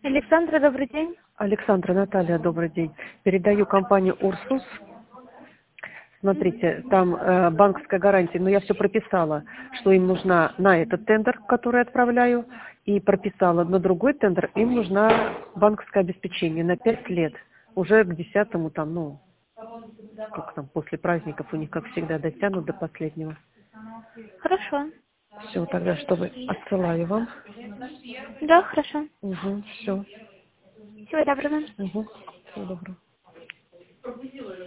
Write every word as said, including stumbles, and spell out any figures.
Александра, добрый день. Александра, Наталья, добрый день. Передаю компанию «Урсус». Смотрите, там э, банковская гарантия, но я все прописала, что им нужна на этот тендер, который отправляю, и прописала на другой тендер, им нужна банковское обеспечение на пять лет. Уже к десятому там, ну, как там, после праздников у них, как всегда, дотянут до последнего. Хорошо. Все, тогда, чтобы отсылаю вам. Да, хорошо. Угу, все. Всего доброго. Угу, всего доброго.